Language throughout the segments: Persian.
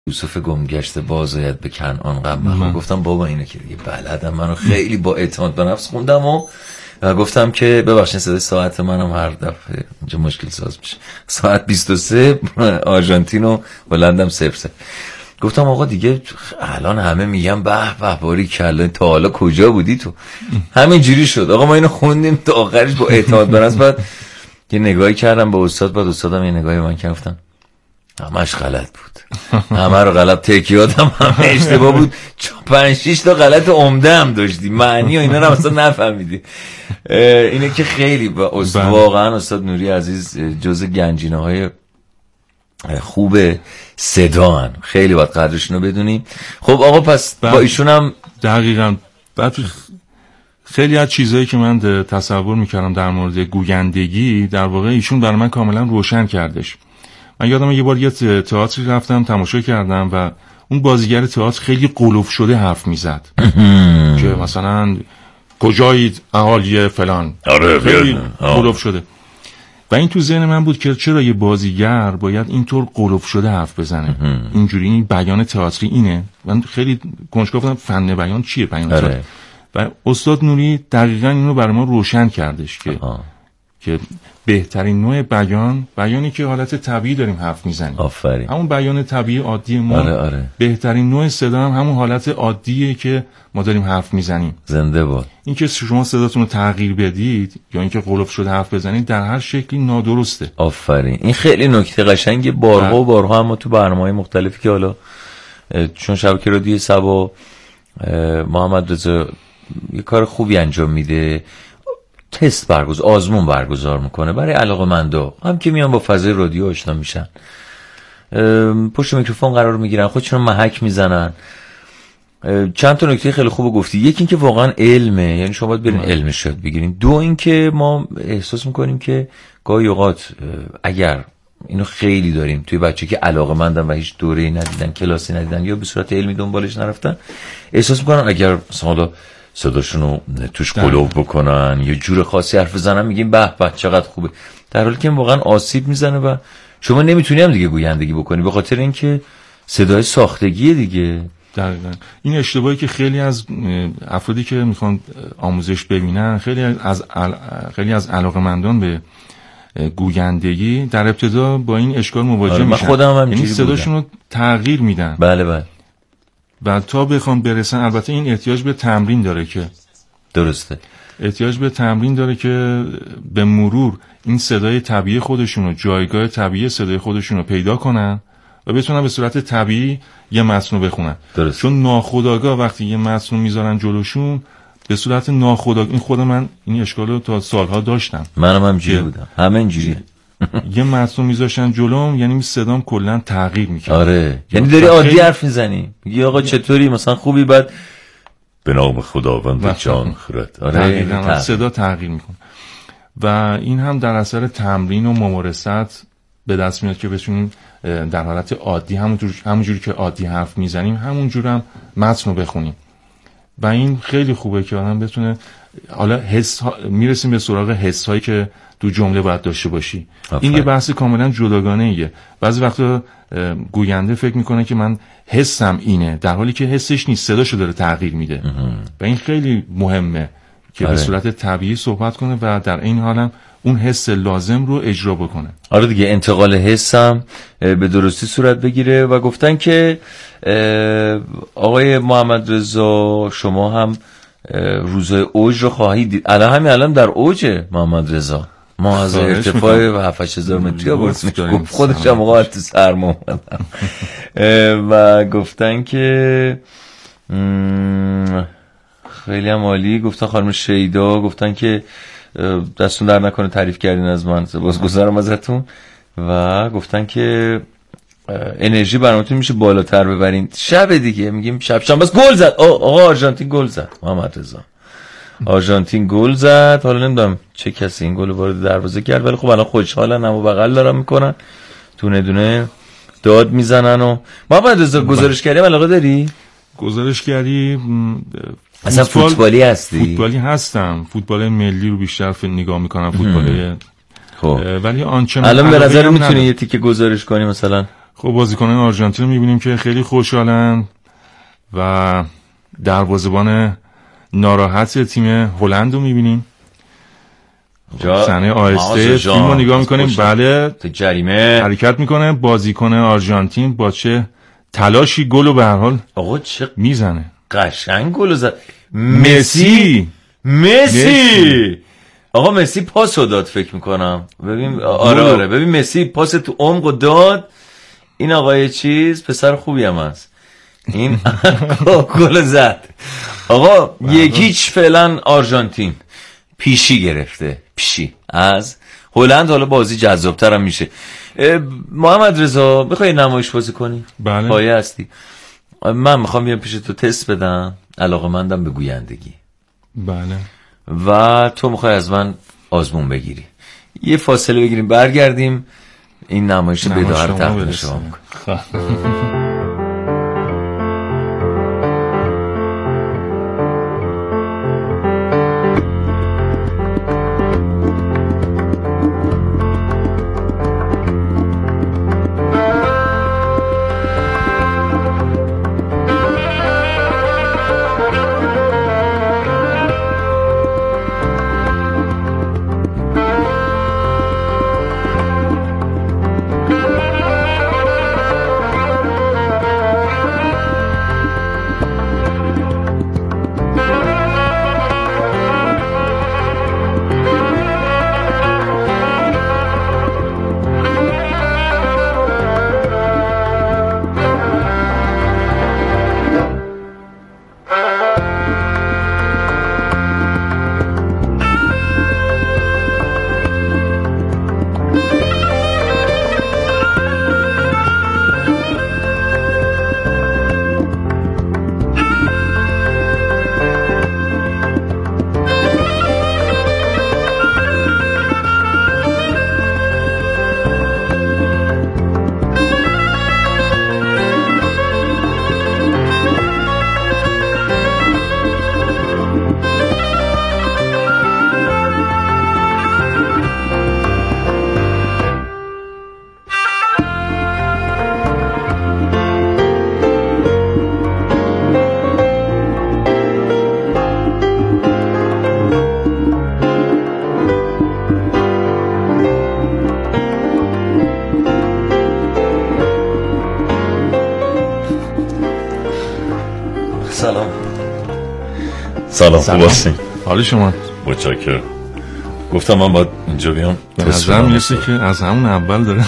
یوسف گمگشته بازآید به کنعان غم. گفتم بابا اینه که دیگه بلدم، منو خیلی با اعتماد به نفس خوندم و گفتم که ببخشید صدای ساعت منم هر دفعه اینجا مشکل ساز میشه، ساعت 23 آرژانتین و هلندم 0-0. گفتم آقا دیگه الان همه میگن به به باریکلا، تا حالا کجا بودی تو؟ همین جوری شد آقا، ما اینو خوندیم تا آخرش با اعتماد به نفس. بعد یه نگاهی کردم به استاد، بعد استادم یه نگاهی من کردم، همش غلط بود، همه رو غلط، تکیاتم همه اشتباه بود، 5-6 تا غلط عمده هم داشتی، معنی و اینا رو اصلا نفهمیدی. اینه که خیلی واقعا استاد نوری عزیز جز گنجینه های خوب صدا هن، خیلی باید قدرشون رو بدونیم. خب آقا پس با ایشون هم دقیقاً بعد خیلی از چیزایی که من تصور میکردم در مورد گویندگی در واقع ایشون برای من کاملا روشن کردش. من یادم یه بار یه تئاتری رفتم تماشا کردم و اون بازیگر تئاتر خیلی قلوف شده حرف میزد که مثلا کجایید اهالی فلان، خیلی قلوف شده. و این تو ذهن من بود که چرا یه بازیگر باید اینطور قلوف شده حرف بزنه، اینجوری این بیان تئاتری اینه. من خیلی کنجکاو بودم فن بیان چیه، بیان تئاتر. و استاد نوری دقیقاً اینو برای ما روشن کردش که بهترین نوع بیانی که حالت طبیعی داریم حرف میزنیم. آفرین. همون بیان طبیعی عادی ما. آره. بهترین نوع صدا هم همون حالت عادیه که ما داریم حرف میزنیم. زنده باد. این که شما صداتون رو تغییر بدید یا اینکه قلوف شده حرف بزنید در هر شکلی نادرسته. آفرین. این خیلی نکته قشنگه، بارها هم ما تو برنامه‌های مختلفی که حالا چون شبکه رادیو صبا محمد رضا یه کار خوبی انجام میده، تست آزمون برگزار میکنه برای علاقه‌مندا هم که میان با فضای رادیو آشنا میشن، پشت میکروفون قرار میگیرن، خودشون محک میزنن. چند تا نکته خیلی خوب گفتی. یکی این که واقعا علمه، یعنی شما باید برین علمش یاد بگیرین. دو این که ما احساس میکنیم که گاهی اوقات اگر اینو خیلی داریم توی بچه که علاقه‌مندن و هیچ دوره‌ای ندیدن، کلاسی ندیدن یا به صورت علمی دنبالش نرفتن، احساس میکنن اگر مثلا صداشونو توش قلوب بکنن یه جور خاصی حرف بزنن میگیم به به چقدر خوبه، در حالی که واقعا آسیب میزنه و شما نمیتونی هم دیگه گویندگی بکنی به خاطر اینکه صدای ساختگیه دیگه. دقیقاً این اشتباهی که خیلی از افرادی که میخوان آموزش ببینن، خیلی از علاقه‌مندان به گویندگی در ابتدا با این اشکال مواجه میشن. خودم هم یعنی صداشون رو تغییر میدن. بله. و تا بخوام برسن، البته این احتیاج به تمرین داره که درسته، احتیاج به تمرین داره که به مرور این صدای طبیعی خودشون رو، جایگاه طبیعی صدای خودشون رو پیدا کنن و بتونن به صورت طبیعی یه متن رو بخونن. درسته. چون ناخودآگاه وقتی یه متن رو میذارن جلوشون به صورت ناخودآگاه، این خود من این اشکال رو تا سالها داشتم، منم همینجوری بودم، همینجوری یه متن میذاشتن جلوم، یعنی صدام کلا تغییر میکنه. آره، یعنی داری عادی حرف میزنی، میگی آقا چطوری مثلا خوبی، بعد به نام خداوند جان خرد. آره، صدا تغییر میکنه. و این هم در اثر تمرین و ممارست به دست میاد که بتونیم در حالت عادی همونجوری که عادی حرف میزنیم همونجور هم متن رو بخونیم. و این خیلی خوبه که آدم بتونه، حالا میرسیم به سراغ حس هایی که تو جمله باید داشته باشی. این یه بحث کاملا جداگانه ایه. بعضی وقتا گوینده فکر میکنه که من حسم اینه، در حالی که حسش نیست، صداشو داره تغییر میده. و این خیلی مهمه که به صورت طبیعی صحبت کنه و در این حالم اون حس لازم رو اجرا بکنه. آره دیگه، انتقال حسم به درستی صورت بگیره. و گفتن که آقای محمد رضا شما هم روزای اوج رو خواهید دید. الان در اوجه محمد رضا، ما از ارتفاع 7-8 هزار متری گفت خودش هم موقع تو سرما اومدم. و گفتن که خیلی هم عالی. گفتن خانم شیدا گفتن که دستون در نکنه تعریف کردین از من، سپاسگزارم ازتون. و گفتن که انرژی برامتون میشه بالاتر ببرین. شب دیگه میگیم شب بس گل زد. آقا آرژانتین گل زد، محمد رضا آرژانتین گل زد. حالا نمیدونم چه کسی این گل وارد دروازه کرد، ولی خب الان خوشحالن، اما بغل دارن میکنن، دونه دونه داد میزنن. و محمد رضا گزارشگری علاقه داری؟ گزارشگری اصلا فوتبالی هستی؟ فوتبالی هستم، فوتبال ملی رو بیشتر نگاه میکنم، فوتبال خب ولی آنچنان الان به نظر میتونی یه تیکه گزارش کنی مثلا؟ خب بازیکنان آرژانتین رو میبینیم که خیلی خوشحالن و دروازه‌بان ناراحت تیم هلند رو میبینیم. صحنه آهسته فیلم رو نگاه میکنیم. بله جریمه حرکت میکنه بازیکن آرژانتین با چه تلاشی گل رو به هر حال آقا چه میزنه. قشنگ گل زد. مسی آقا مسی پاسو داد فکر میکنم. ببین آره ببین مسی پاس تو عمق داد. این آقای چیز پسر خوبی هم هست. این گل زد. آقا یکیچ فعلا آرژانتین پیشی گرفته از هلند. حالا بازی جذاب‌تر هم میشه. محمد رضا میخوای نمایش بازی کنی؟ بله پایه هستی. من میخوام بیام پیش تو تست بدم. علاقه‌مندم به گویندگی. بله و تو میخوای از من آزمون بگیری. یه فاصله بگیریم برگردیم این نمایش بداهر تقدیم شما میکنم. سلام خوب هستین؟ حالی شما؟ متشکرم. گفتم من باید اینجا بیام. به نظر میرسه که از همون اول داره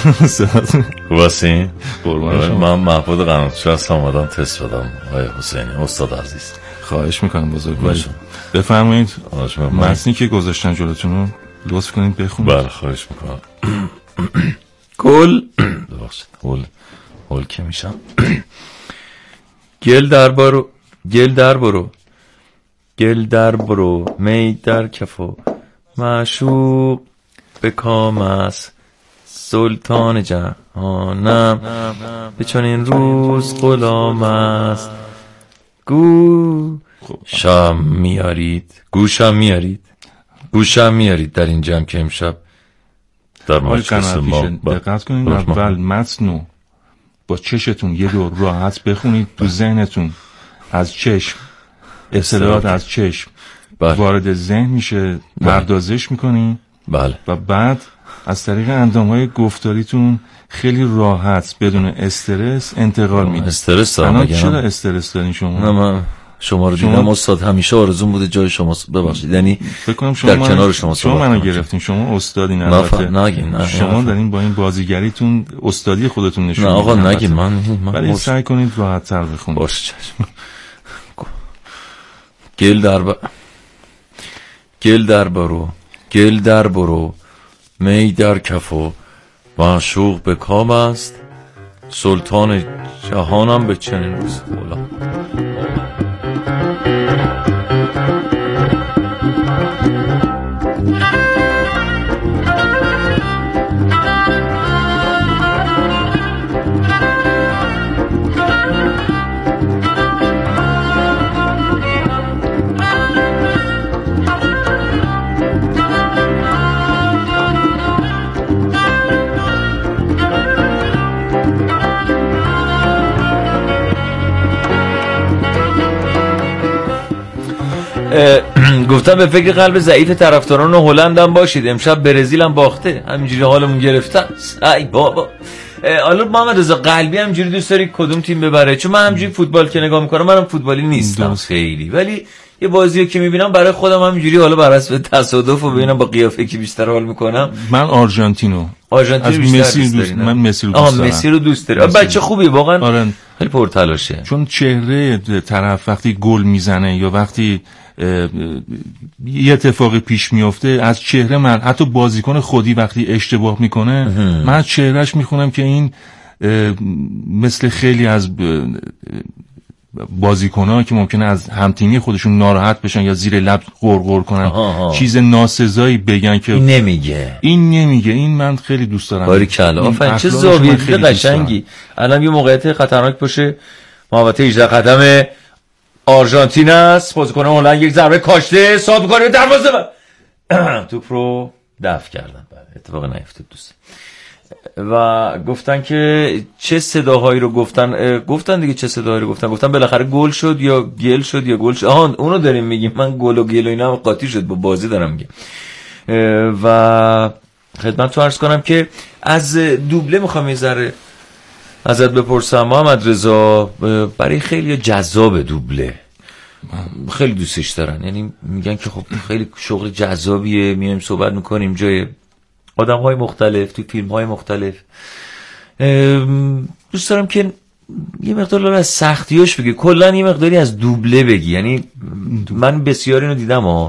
خوب هستین؟ قربان شما. من محمود قناتچی هستم اومدم تست بدم. آقای حسینی استاد عزیز خواهش میکنم بزرگوار. بفرمایید متنی که گذاشتن جلوتون رو لطف کنید بخونید. بله خواهش میکنم. گل ببخشید هول که میشم. گل در برو می در کفو معشوق به کام است سلطان جهانم به چنین روز غلام است. گوشم میارید در این جمع که امشب در مجلس ما. دقت کنید اول متنو با چشتون یه دور راحت بخونید. تو ذهنتون از چشم اطلاعات از چشم وارد ذهن میشه، پردازش میکنی. بله. و بعد از طریق اندامهای گفتاریتون خیلی راحت بدون استرس انتقال میده. استرس دارم. چرا استرس دارین شما؟ نه من شما رو دیدم استاد، همیشه آرزوم بوده جای شما. ببخشید یعنی فکر کنم شما در کنار شما منو گرفتین. شما استادین. البته شما دارین با این بازیگریتون استادی خودتون نشون میدین. نه آقا نگین. ولی سعی کنید راحت تر بخونید. باشه چشم. گل در برو می در کفو معشوق به کام است سلطان جهانم به چنین روز غلام. گفتم به فکر قلب ضعیف طرفداران هلند هم باشید، امشب برزیل هم باخته، همینجوری حالمون گرفتن. ای بابا. حالا محمد رضا قلبی همینجوری دوست داری کدوم تیم ببره؟ چون من همینجوری فوتبال که نگاه میکنم، منم فوتبالی نیستم خیلی، ولی یه بازی که میبینم برای خودم همینجوری حالا بر اساس تصادف و ببینم با قیافه که بیشتر حال میکنم. من آرژانتینو من مسی رو دوست دارم. بچه خوبی واقعا. آره. خیلی پرتلاشه، چون چهره طرف وقتی گل میزنه یا وقتی یه اتفاقی پیش میفته، از چهره من، حتی بازیکن خودی وقتی اشتباه میکنه من از چهرهش میخونم که این مثل خیلی از بازیکن‌ها که ممکنه از همتیمی خودشون ناراحت بشن یا زیر لب غرغر کنن، چیز ناسزایی بگن که این نمیگه. این من خیلی دوست دارم. باریکلا. آفرین، چه زاویه قشنگی. الان یه موقعیت خطرناک باشه، محوطه 18 قدم آرژانتین است، بازیکن هلند یک ضربه کاشته، صاحب می‌کنه دروازه توپ رو دفع کردن. بله، اتفاق نیفتاد دوست. و گفتن که چه صداهایی رو گفتن دیگه، چه صداهایی رو گفتن بالاخره گل شد یا گل شد یا گل شد. اونو داریم میگیم. من گل و گل و اینا قاطی شد با بازی دارم میگم. و خدمت تو عرض کنم که از دوبله میخوام یه ذره ازت بپرسم محمد رضا. برای خیلی جذاب دوبله، خیلی دوستش دارن، یعنی میگن که خب خیلی شغل جذابیه، میایم صحبت میکنیم جای آدم‌های مختلف تو فیلم‌های مختلف. دوست دارم که یه مقدار از سختیاش بگی، کلا یه مقداری از دوبله بگی. یعنی من بسیار اینو دیدم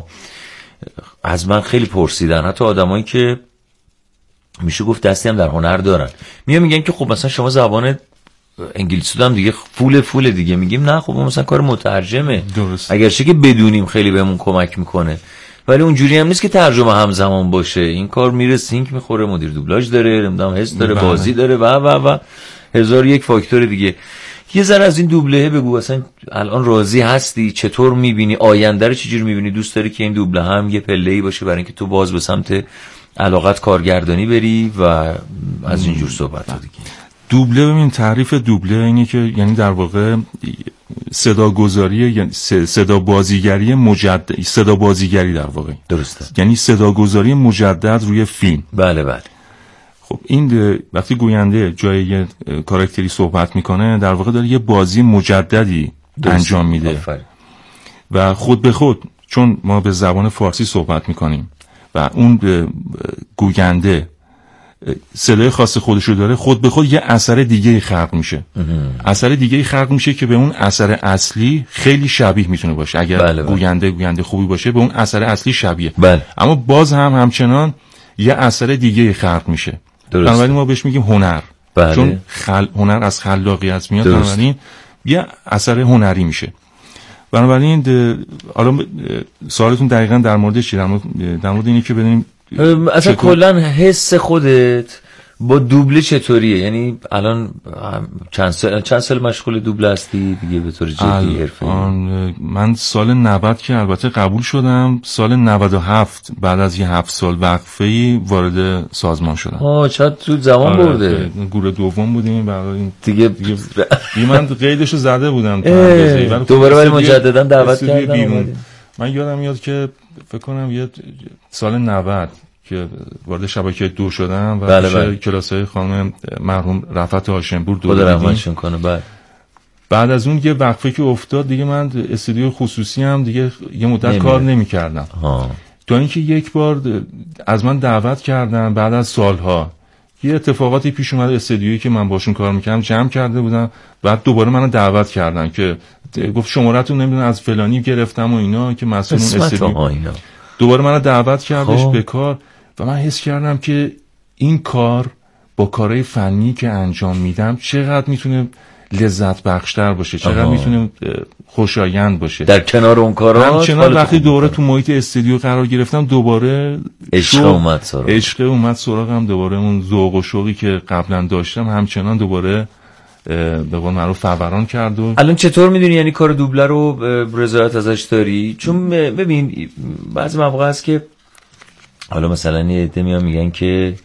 از من خیلی پرسیدن، حتی آدمایی که میشه گفت دستی هم در هنر دارن، میگن که خب مثلا شما زبان انگلیسی هم دیگه فول دیگه. میگیم نه، خب مثلا کار مترجمه، اگرچه که بدونیم خیلی بهمون کمک میکنه، ولی اونجوری هم نیست که ترجمه همزمان باشه. این کار میره سینک میخوره، مدیر دوبلاژ داره، نمیدونم حس داره، بازی داره و هزار یک فاکتور دیگه. یه ذره از این دوبله بگو، اصلا الان راضی هستی؟ چطور میبینی آینده رو؟ چجوری میبینی؟ دوست داری که این دوبله هم یه پله‌ای باشه برای اینکه تو باز به سمت علاقت کارگردانی بری و از اینجور صحبت دیگه؟ دوبله، ببین تعریف دوبله اینه که یعنی در واقع صدا گذاری، یعنی صدا بازیگری مجدد، صدا بازیگری در واقع. درسته. یعنی صدا گذاری مجدد روی فیلم. بله. خب این وقتی گوینده جای یه کاراکتری صحبت میکنه، در واقع داره یه بازی مجددی انجام میده. و خود به خود، چون ما به زبان فارسی صحبت میکنیم و اون گوینده صدای خاص خودش رو داره، خود به خود یه اثر دیگه خلق میشه. اثر دیگه خلق میشه که به اون اثر اصلی خیلی شبیه میتونه باشه. اگر گوینده خوبی باشه به اون اثر اصلی شبیه. اما باز هم همچنان یه اثر دیگه خلق میشه. بنابراین ما بهش میگیم هنر. چون هنر از خلاقیت میاد، بنابراین یه اثر هنری میشه. بنابراین حالا سوالتون دقیقاً در مورد چی؟ در مورد اینه که بدونیم اصلا کلا حس خودت با دوبله چطوریه؟ یعنی الان چند سال مشغول دوبله هستی دیگه به طور جدی حرفه‌ای؟ من سال 90 که البته قبول شدم، سال 97 بعد از یه 7 سال وقفه‌ای وارد سازمان شدم. چقدر تو زمان برده. گروه دوم بودیم برای این دیگه من قیدشو زده بودم. دوباره ولی مجددا دعوت کردم. من یادم میاد که فکر کنم یه سال 90 که وارد شبکه 2 شدم و کلاسای خانم مرحوم رفعت هاشمپور دو بعد از اون یه وقفه که افتاد دیگه، من استودیو خصوصی هم دیگه یه مدت کار نمی‌کردم. تا اینکه یک بار از من دعوت کردن بعد از سالها، یه اتفاقاتی پیش اومد، استودیویی که من باشون کار می‌کردم جمع کرده بودم، بعد دوباره منو دعوت کردن که گفت شماره‌تون نمیدونم از فلانی گرفتم و اینا که مسئول استودیو. دوباره منو دعوت کردش به کار و من حس کردم که این کار با کارهای فنی که انجام میدم چقدر میتونه لذت بخشتر باشه، چقدر میتونه خوشایند باشه. در کنار اون کارا همچنان وقتی دوباره تو محیط استودیو قرار گرفتم، دوباره عشق اومد سراغم، دوباره اون ذوق و شوقی که قبلا داشتم همچنان دوباره به قول معروف فوران کرد. و الان چطور میدونی یعنی کار دوبله رو رضایت ازش داری؟ چون ببین بعضی مواقع هست که حالا مثلا یه عده میگن که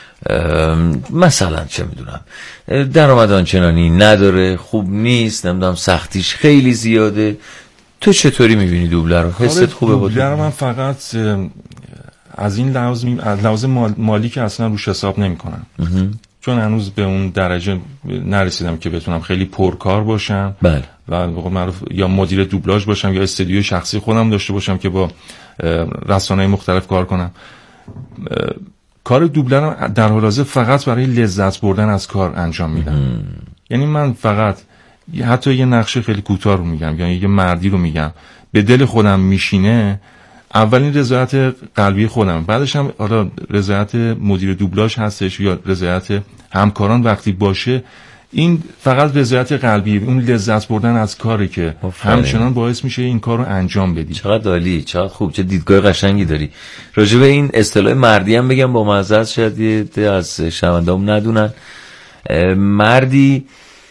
مثلا چه میدونم درآمد آنچنانی نداره، خوب نیست، نمیدونم سختیش خیلی زیاده. تو چطوری میبینی دوبله رو؟ حست خوبه بود؟ دوبله رو من فقط از این لحاظ مالی که اصلا روش حساب نمی‌کنم، چون هنوز به اون درجه نرسیدم که بتونم خیلی پرکار باشم. بله. و به قول معروف یا مدیر دوبلاژ باشم یا استودیو شخصی خودم داشته باشم که با رسانه‌های مختلف کار کنم. کار دوبله رو در حال حاضر فقط برای لذت بردن از کار انجام میدم. یعنی من فقط حتی یه نقشه خیلی کوتاه رو میگم، یعنی یه مردی رو میگم به دل خودم میشینه، اولین رضایت قلبی خودم، بعدش هم حالا رضایت مدیر دوبلاژ هستش یا رضایت همکاران وقتی باشه. این فقط رضایت قلبی، اون لذت بردن از کاری که همچنان باعث میشه این کار رو انجام بدی. چقدر عالی، چقدر خوب، چه دیدگاه قشنگی داری راجع به این اصطلاح مردی. هم بگم با معذرت شاید از شنونده‌ام ندونن، مردی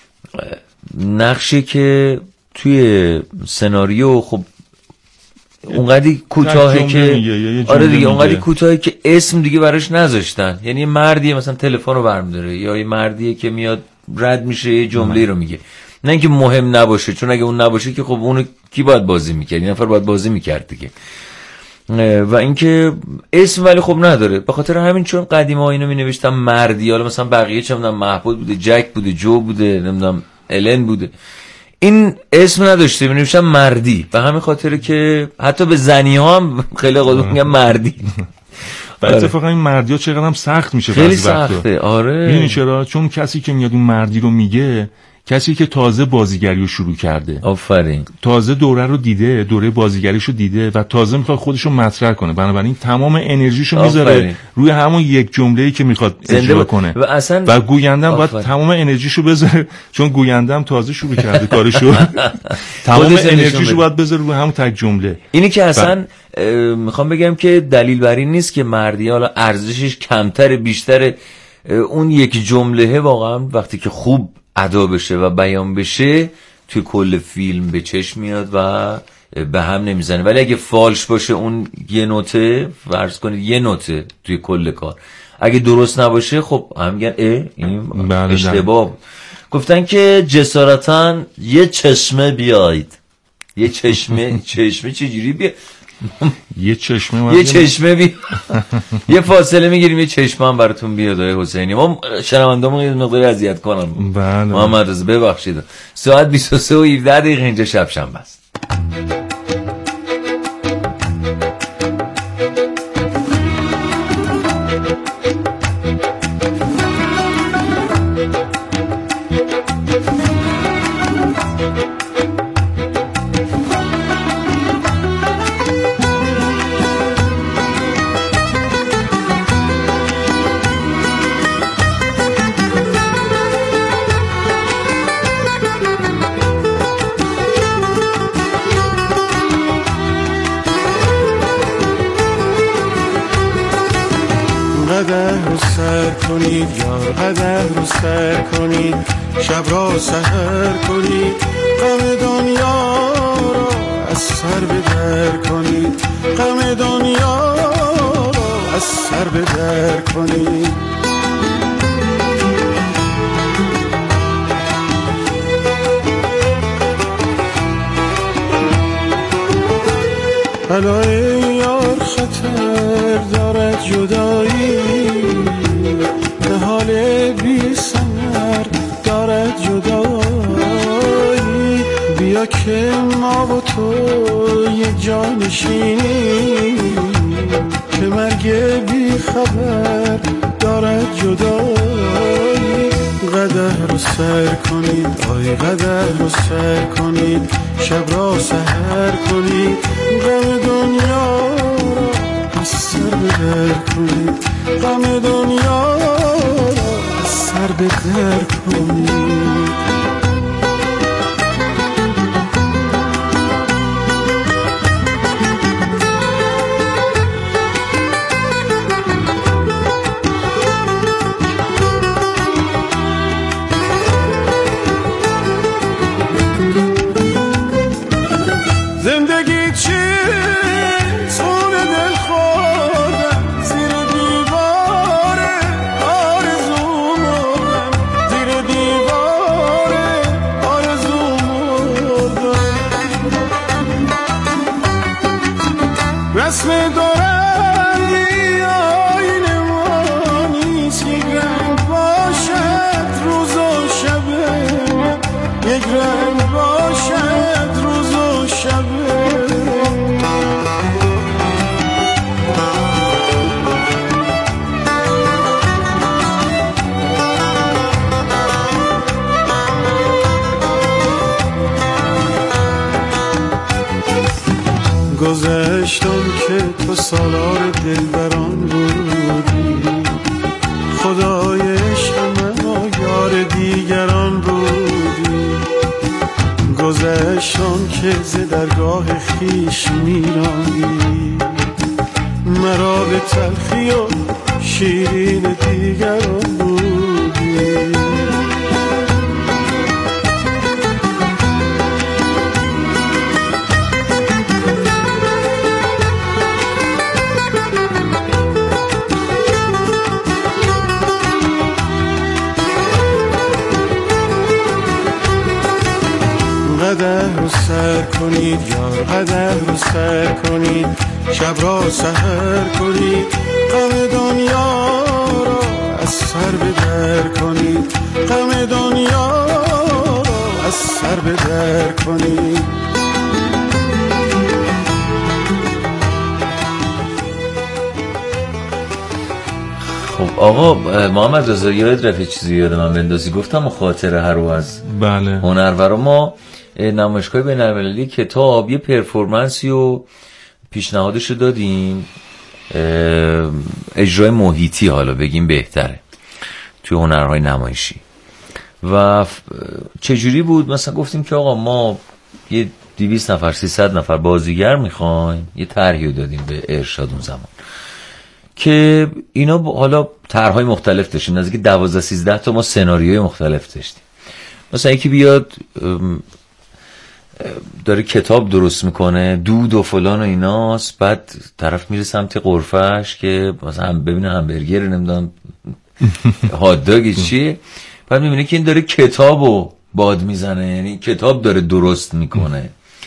نقشی که توی سناریو خب اونقدی کوتاهه که آره دیگه اونقدی کوتاهه که اسم دیگه براش نذاشتن. یعنی یه مردیه مثلا تلفن رو برمی‌داره یا یه مردیه که میاد رد میشه یه جمله رو میگه، نه اینکه مهم نباشه، چون اگه اون نباشه که خب اونو کی باید بازی میکرد؟ این نفر باید بازی میکرد دیگه. و اینکه اسم ولی خب نداره، به خاطر همین چون قدیما اینو مینوشتن مردی، حالا مثلا بقیه چه میدونم محمود بوده، جک بوده، جو بوده، نمیدونم الن بوده، این اسم نداشته مینوشتن مردی. به همین خاطره که حتی به زنی ها هم خیلی قدوم میگن مردی. و اتفاقا این مردی ها چقدر هم سخت میشه، خیلی سخته. آره میدونی چرا؟ چون کسی که میاد اون مردی رو میگه کسی که تازه بازیگری رو شروع کرده، آفرین، تازه دوره رو دیده، دوره بازیگریشو دیده و تازه میخواد خودشو مطرح کنه، بنابراین تمام انرژیشو میذاره روی همون یک جمله‌ای که میخواد اجرا کنه و گوینده هم باید تمام انرژیشو بذاره، چون گوینده هم تازه شروع کرده کارشو، تمام انرژیشو باید بذاره روی همون تک جمله. اینی که اصلا میخوام بگم که دلیل بر این نیست که مردی حالا ارزشش کمتر بیشتر، اون یک جمله واقعا وقتی که خوب ادا بشه و بیان بشه توی کل فیلم به چشم میاد و به هم نمیزنه. ولی اگه فالش باشه اون یه نوته، فرض کنید یه نوته توی کل کار، اگه درست نباشه خب هم میگن این اشتباه. گفتن که جسارتاً یه چشمه بیایید. یه چشمه چجوری بیاید؟ یه چشمه یه فاصله میگیریم یه چشمه هم براتون بیاد. حسینی ما شنونده‌مون یه مقدار اذیت کنم. بله. محمد رضا ببخشید. ساعت 23:17 اینجا شب شنبه است. شب را سحر کنید، غم دنیا را از سر بدر کنید، غم دنیا را از سر بدر کنید. بلای یار خطر دارد جدایی، نهال بی ثمر دارد جدایی. بیا که ما و تو یک جا نشینیم، که مرگ بی خبر دارد جدایی. قدر رو سر کنید، آی قدر رو سر کنید، شب را سحر کنید، غم دنیا را از سر بدر کنید، غم دنیا را از سر بدر کنید. رسم دارندی آینه ما نیست، یک رنگ باشد روز و شبه، یک رنگ باشد روز و شبه. گذشتم که تو سالار دلبران بودی، خدای عشق من و یار دیگران بودی. گذشتم که ز درگاه خویش میراندی، مرا به تلخی و شیرین دیگران بودی. قدح رو سر کنید یار، قدح رو سر کنید، شب را سحر کنید، غم دنیا را از سر بدر کنید، غم دنیا را از سر بدر کنید. خب آقا محمد رضا، یاد رفت چیزی یاد من بندازی. گفتم خاطره هر رو از بله هنرورا ما نمایشگاه بین‌المللی کتاب یه پرفورمنسی و پیشنهادشو دادیم، اجرای محیطی حالا بگیم بهتره توی هنرهای نمایشی. و چجوری بود؟ مثلا گفتیم که آقا ما یه 200 نفر 300 نفر بازیگر میخوایم، یه طرحی دادیم به ارشاد اون زمان که اینا حالا طرحهای مختلف داشتیم، نزدیک 12-13 تا ما سناریوی مختلف داشتیم. مثلا یکی بیاد داره کتاب درست میکنه، دود و فلان و ایناست، بعد طرف میره سمت غرفش که مثلا ببینه همبرگر نمیدونم هاتداگ چیه، بعد میبینه که این داره کتابو باد میزنه، یعنی کتاب داره درست میکنه.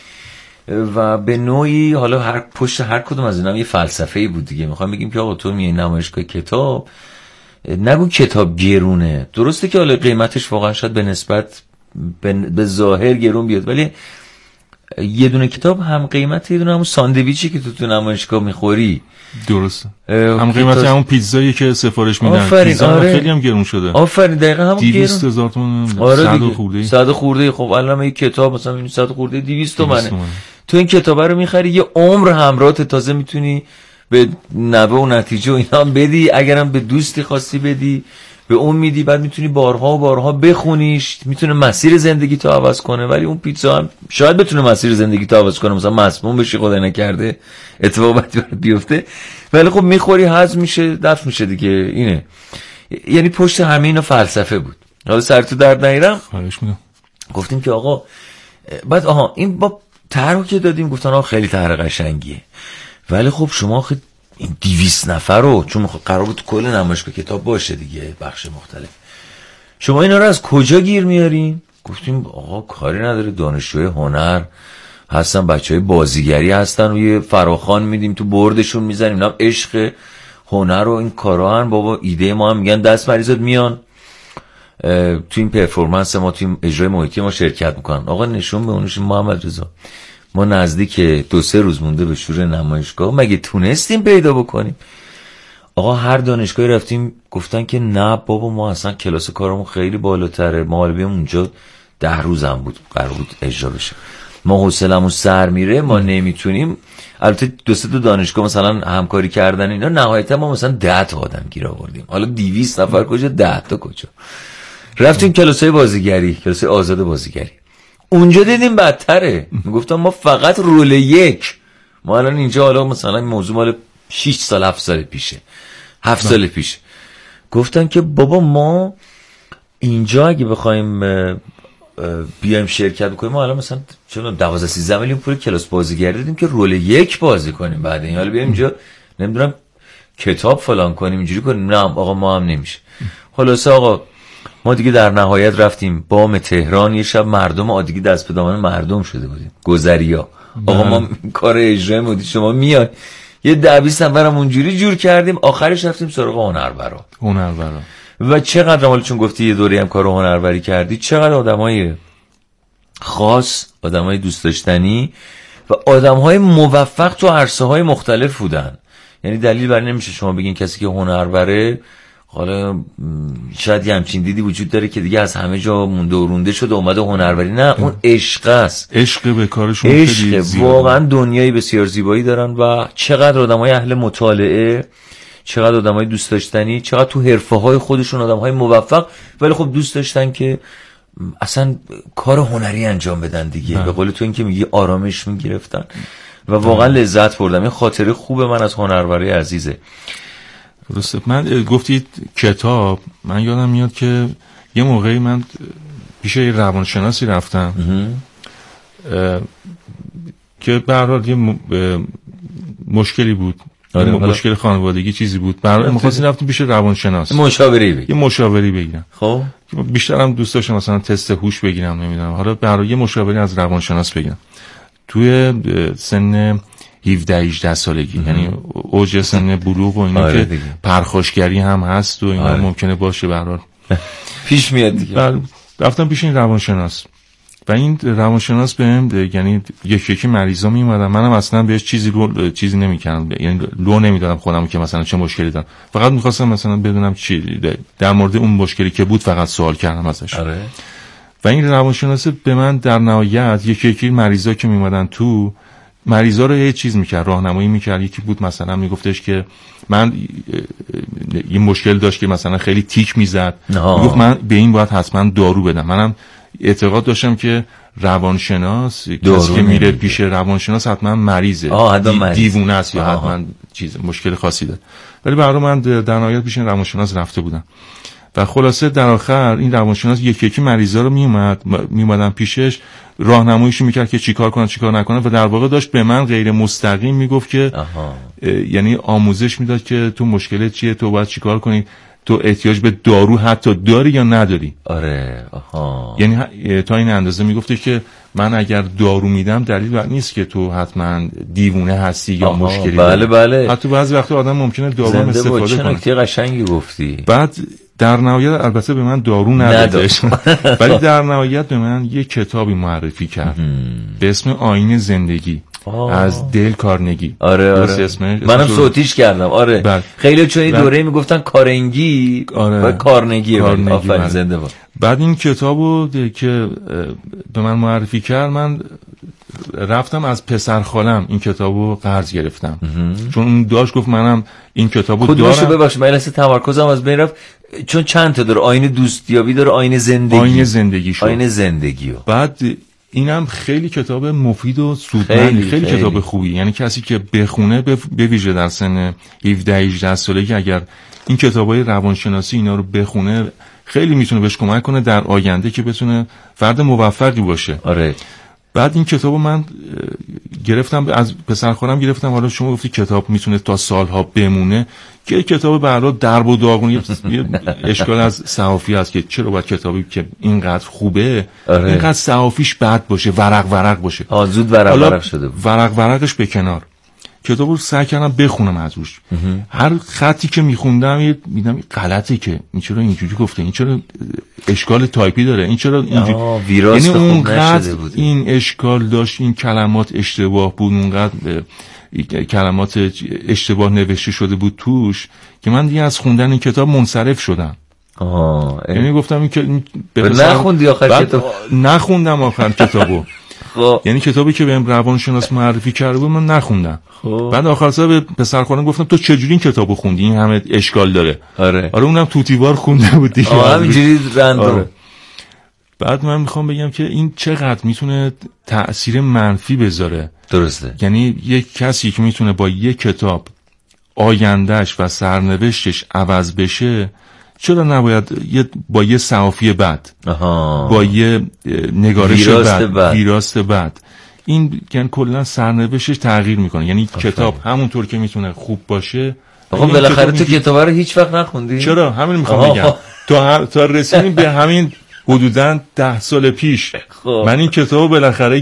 و به نوعی حالا پشت هر کدوم از اینا یه فلسفه‌ای بود دیگه. میخوام بگیم که آقا تو میای نمایشگاه کتاب، نگو کتاب گرونه، درسته که حالا قیمتش واقعا شاید به نسبت به ظاهر گرون بیاد، ولی یه دونه کتاب هم قیمت یه دونه همون ساندویچی که تو نمایشگاه میخوری درسته، هم قیمت همون پیتزایی که سفارش میدن. پیتزا آره. خیلی هم گرون شده. آفرین، دقیقاً همون 200,000 تومان. آره 100 خورده. 100 خورده. خب الان یه کتاب مثلا 100 خورده 200 تومنه. تو این کتاب رو میخری، یه عمر همراهت، تازه میتونی به نوه و نتیجه و اینا هم بدی، اگرم به دوستی خواستی بدی به اون میدی، بعد میتونی بارها و بارها بخونیش، میتونه مسیر زندگی تو عوض کنه. ولی اون پیتزا هم شاید بتونه مسیر زندگی تو عوض کنه، مثلا مسموم بشی، خدای نکرده اتفاقاتی بیفته، ولی خب میخوری، هضم میشه، دفع میشه دیگه. اینه یعنی پشت همه اینا فلسفه بود. حالا سر تو درد نگیرم، خواهش میکنم. گفتیم که آقا بعد این با طرحو که دادیم، گفتن آقا خیلی طرح قشنگیه، ولی خب شما خیلی این 200 نفر رو، چون قرار بود کل نمایشگاه کتاب باشه دیگه، بخش مختلف، شما اینا رو از کجا گیر میارین؟ گفتیم آقا کاری نداره، دانشجوی هنر هستن، بچهای بازیگری هستن و یه فراخوان میدیم تو بردشون میزنیم، اینا عشق هنر و این کارا هن بابا، ایده ما هم میگن دست مریضات میان تو این پرفورمنس ما، تو این اجرای محیطی ما شرکت میکنن. آقا نشون به اونش محمد رضا، ما نزدیک 2-3 روز مونده به شروع نمایشگاه، مگه تونستیم پیدا بکنیم؟ آقا هر دانشگاهی رفتیم گفتن که نه بابا، ما اصلا کلاس کارمون خیلی بالاتره، ما بیام اونجا 10 روز هم بود قرار بود اجرا بشه، ما حوصلمون سر میره، ما نمیتونیم. البته 2-3 تا دانشگاه مثلا همکاری کردن اینا، نهایتا ما مثلا 10 تا آدم گیر آوردیم. حالا 200 نفر کجا، 10 تا کجا؟ رفتیم کلاسای بازیگری، کلاسای آزاد بازیگری، اونجا دیدیم بدتره. میگفتم ما فقط رول 1، ما الان اینجا حالا مثلا این موضوع مال 6 سال 7 سال پیشه، 7 سال پیش. گفتن که بابا ما اینجا اگه بخوایم بیایم شرکت بکنیم، ما الان مثلا 12-13 میلیون پول کلاس بازیگری دادیم که رول 1 بازی کنیم، بعد این حالا بیایم اینجا نمیدونم کتاب فلان کنیم، اینجوری کنیم. نه آقا ما هم نمیشه. خلاصه آقا ما دیگه در نهایت رفتیم بام تهران، یه شب مردم عادی دست به دامن مردم شده بودیم، گذریا. آقا ما کار اجرای مدیر شما میاد یه 10-20 نفرم اونجوری جور کردیم، آخرش رفتیم سراغ هنرورا. و چقدر مال چون گفتی یه دوری هم کار هنروری کردی، چقدر آدمای خاص، آدمای دوست داشتنی و آدمهای موفق تو عرصه‌های مختلف بودن. یعنی دلیل بر نمیشه شما بگین کسی که هنروره، حالا شاید یه همچین دیدی وجود داره که دیگه از همه جا مونده و رونده شده اومده هنروری. نه، اون عشق است، عشق به کارشون، عشق واقعا دنیای بسیار زیبایی دارن. و چقدر آدمای اهل مطالعه، چقدر آدمای دوست داشتنی، چقدر تو حرفه‌های خودشون آدمای موفق، ولی خب دوست داشتن که اصلا کار هنری انجام بدن دیگه. به قول تو این که میگی آرامش میگرفتن و واقعا لذت بردم. این خاطره خوب من از هنرورای عزیزه. درسته. من گفتید کتاب، من یادم میاد که یه موقعی من پیش یه روانشناسی رفتم که به هر حال یه مشکلی بود، مشکل خانوادگی چیزی بود، برای می‌خواستم رفتم پیش روانشناس یه مشاوره بگیرم. خب بیشترم دوست داشتم مثلا تست هوش بگیرم، نمیدونم، حالا برای یه مشاوره از روانشناس بگیرم. توی سن 17-18 سالگی، یعنی اوج سن بلوغ و اینا که پرخاشگری هم هست و اینا ممکنه باشه، به هر حال پیش میاد دیگه. رفتم پیش این روانشناس و این روانشناس بهم، یعنی یکی مریضا می اومدن، منم اصلا بهش چیزی نمی‌کردم، یعنی لو نمیدادم خودم که مثلا چه مشکلی دارم، فقط می‌خواستم مثلا بدونم چی در مورد اون مشکلی که بود، فقط سوال کردم ازش. و این روانشناس به من در نهایت یکی مریضا که می اومدن تو، مریضا رو یه چیز میکرد، راهنمایی میکرد. یکی بود مثلا میگفتش که من یه مشکل داشت که مثلا خیلی تیک میزد، میگفت من به این باید حتما دارو بدم. منم اعتقاد داشتم که روانشناس، کسی که میره پیش روانشناس حتما مریضه، دیوونه است یا حتما چیز مشکل خاصی داره. ولی برای من در نهایت پیش روانشناس رفته بودم و خلاصه در آخر این روانشناس یکی مریضا رو میومدن پیشش، راهنماییش میکرد که چیکار کنن چیکار نکنن و در واقع داشت به من غیر مستقیم میگفت که یعنی آموزش میداد که تو مشکلت چیه، تو باید چیکار کنی، تو احتیاج به دارو حتی داری یا نداری. یعنی تا این اندازه میگفته که من اگر دارو میدم دلیل بر نیست که تو حتما دیوونه هستی یا مشکلی داری. بله. حتی بعضی وقتا آدم ممکنه دارو استفاده کنه. چه نکته قشنگی گفتی. بعد در نهایت البته به من دارو ندادش ولی در نهایت به من یک کتابی معرفی کرد به اسم آیین زندگی از دیل کارنگی. آره. منم صوتیش کردم. خیلی چون این دوره میگفتن کارنگی و کارنگی. آفرین، زنده باد. بعد این کتابو که به من معرفی کرد، من رفتم از پسر خالم این کتابو قرض گرفتم چون اون داشت گفت منم این کتابو دارم. خودشو ببخش من لحظه تمرکزم از بین رفت، چون چند تا داره، آیین دوستیابی داره، آیین زندگی شد. آیین زندگیو. بعد اینم خیلی کتاب مفید و سودمندی، خیلی کتاب خوبی. یعنی کسی که بخونه به ویژه در سن 17-18 سالگی اگر این کتابای روانشناسی اینا رو بخونه، خیلی میتونه بهش کمک کنه در آینده که بتونه فرد موفقی باشه. بعد این کتابو من گرفتم، از پسرخالم گرفتم. حالا شما گفتی کتاب میتونه تا سالها بمونه، که کتاب به هر حال درب و داغونی اشکال از صحافی هست که چرا باید کتابی که اینقدر خوبه اینقدر صحافیش بد باشه، ورق باشه. زود ورق شده بود. ورقش به کنار. کتابو رو سعی کردم بخونم از روش. هر خطی که میخوندم میدم غلطه، که این چرا اینجوری گفته، این چرا اشکال تایپی داره، این چرا اینجوری، ویراست یعنی اونقدر بود. این اشکال داشت، این کلمات اشتباه بود، اونقدر کلمات اشتباه نوشته شده بود توش که من دیگه از خوندن این کتاب منصرف شدم. یعنی گفتم این که نخوندی آخر کتاب؟ نخوندم آخر کتابو. یعنی کتابی که بهم روانشناس معرفی کرده بود من نخوندم. بعد آخر سر به پسرخالم گفتم تو چجوری این کتابو خوندی، این همه اشکال داره. آره اونم توتیوار خونده بود دیگه. همینجوری رندوم. بعد من میخوام بگم که این چقدر میتونه تأثیر منفی بذاره. درسته. یعنی یک کسی که میتونه با یک کتاب آیندهش و سرنوشتش عوض بشه، چرا نباید با یه صحافی بد، با یه نگارش ویراست بد، این یعنی کلا سرنوشتش تغییر میکنه. یعنی کتاب همونطور که میتونه خوب باشه. آقا بالاخره تو کتاب رو هیچ وقت نخوندی؟ چرا؟ همین میخوام بگم. تا رسیدیم به همین حدوداً 10 سال پیش من این کتابو بالاخره